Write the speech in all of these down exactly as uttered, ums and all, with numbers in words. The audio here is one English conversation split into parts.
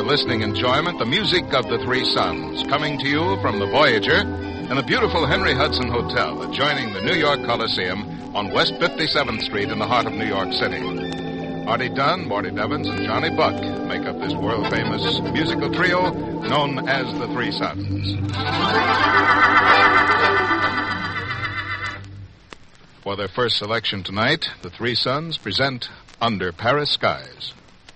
your listening enjoyment the music of the Three Sons, coming to you from the Voyager in the beautiful Henry Hudson Hotel adjoining the New York Coliseum on West fifty-seventh Street in the heart of New York City. Artie Dunn, Morty Devins, and Johnny Buck make up this world-famous musical trio known as the Three Sons. For their first selection tonight, the Three Sons present Under Paris Skies.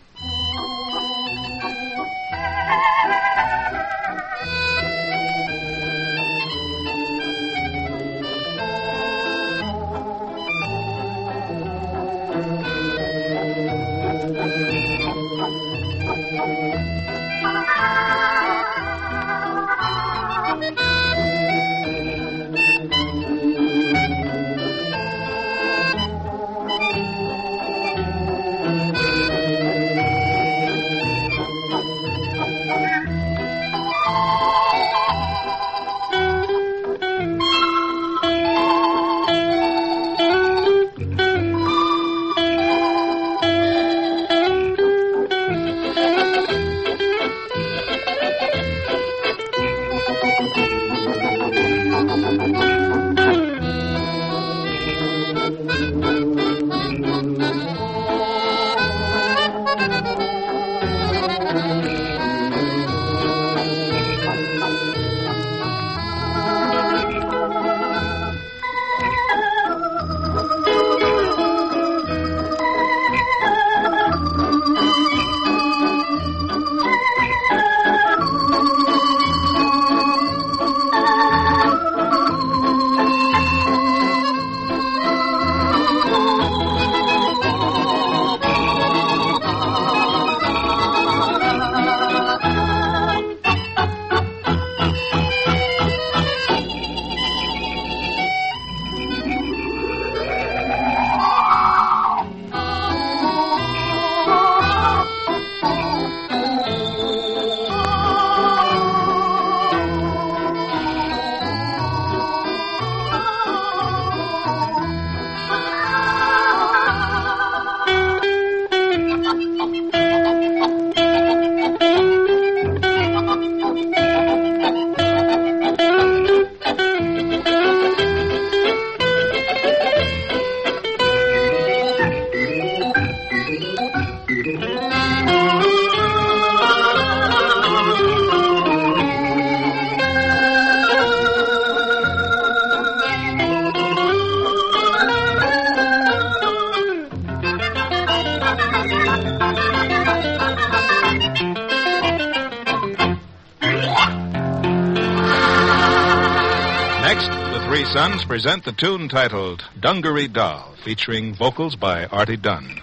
Sons present the tune titled Dungaree Doll, featuring vocals by Artie Dunn.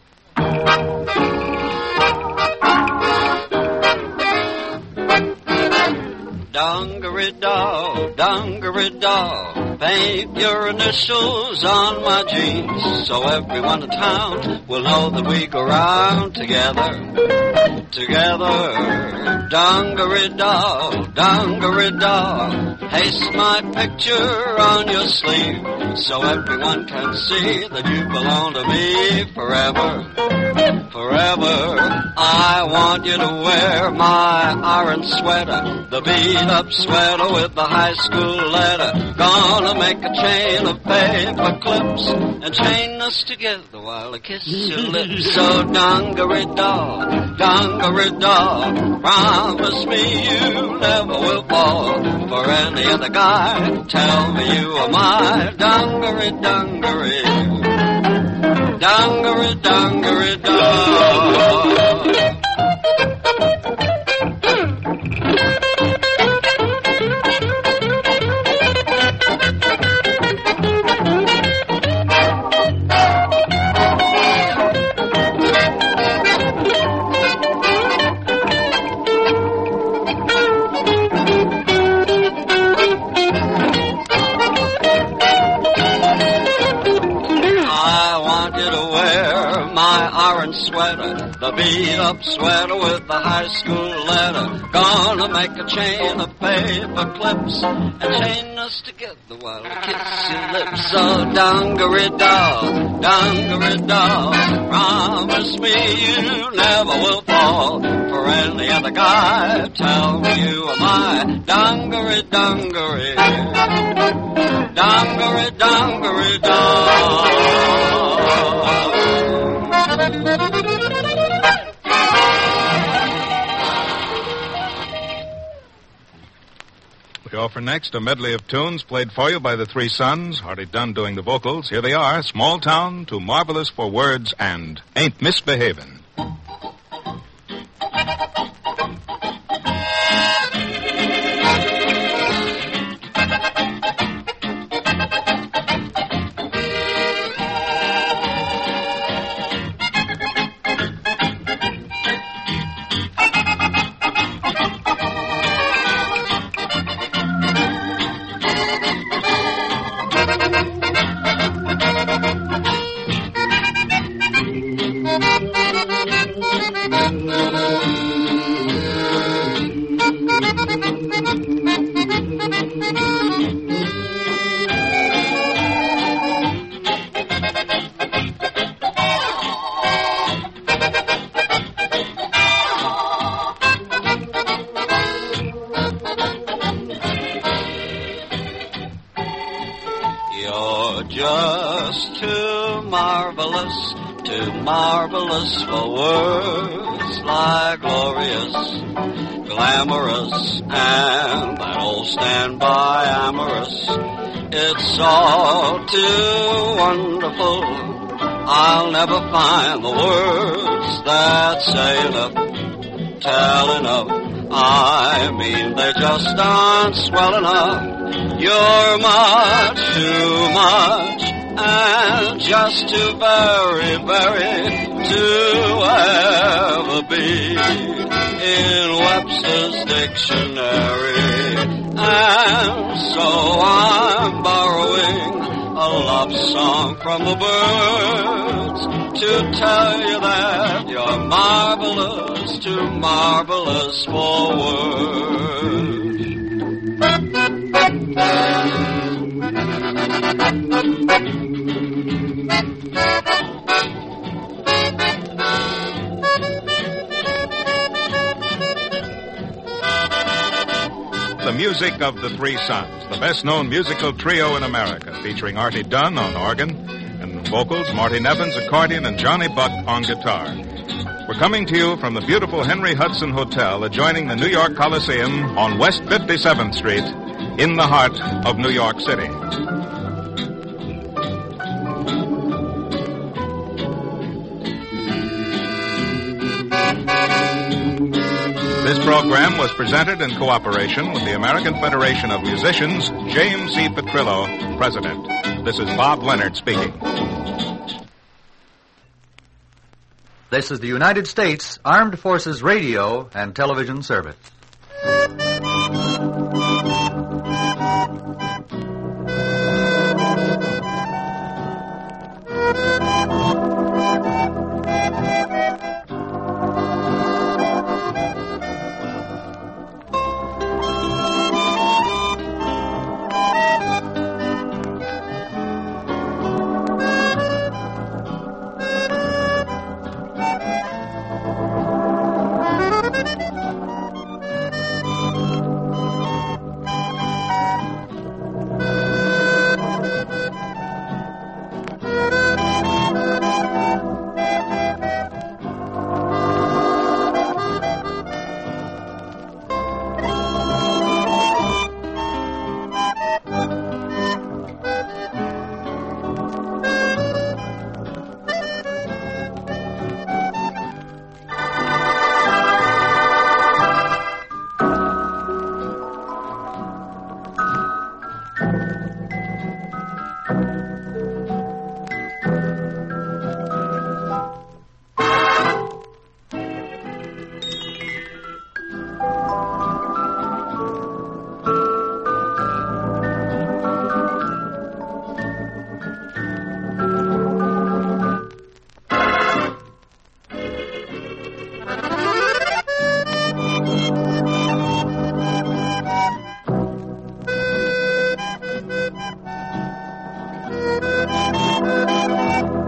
Dungaree doll, dungaree doll, paint your initials on my jeans so everyone in town will know that we go round together, together. Dungaree doll, dungaree doll, paste my picture on your sleeve so everyone can see that you belong to me forever, forever. I want you to wear my orange sweater, the beat-up sweater with the high school letter. Gonna make a chain of paper clips and chain us together while I kiss your lips. So dungaree doll, dungaree doll, promise me you never will fall for any other guy. Tell me you are my dungaree, dungaree, dungaree, dungaree doll. My orange sweater, the beat-up sweater with the high school letter. Gonna make a chain of paper clips and chain us together while I kiss your lips. So dungaree doll, dungaree doll, promise me you never will fall for any other guy. Tell me you are my dungaree, dungaree, dungaree, dungaree doll. We offer next a medley of tunes played for you by the Three Sons, Hardy Dunn doing the vocals. Here they are, Small Town, Too Marvelous for Words, and Ain't Misbehavin'. You're just too marvelous, too marvelous for words, like glorious, glamorous, and that old standby amorous. It's all too wonderful. I'll never find the words that say enough, tell enough. I mean, they just aren't swell enough. You're much too much, and just too very, very to ever be in Webster's dictionary. And so I'm borrowing a love song from the birds to tell you that you're marvelous, too marvelous for words. The music of the Three Sons, the best-known musical trio in America, featuring Artie Dunn on organ and vocals, Marty Nevins accordion, and Johnny Buck on guitar. We're coming to you from the beautiful Henry Hudson Hotel adjoining the New York Coliseum on West fifty-seventh Street in the heart of New York City. This program was presented in cooperation with the American Federation of Musicians, James C. Petrillo, President. This is Bob Leonard speaking. This is the United States Armed Forces Radio and Television Service. Thank you.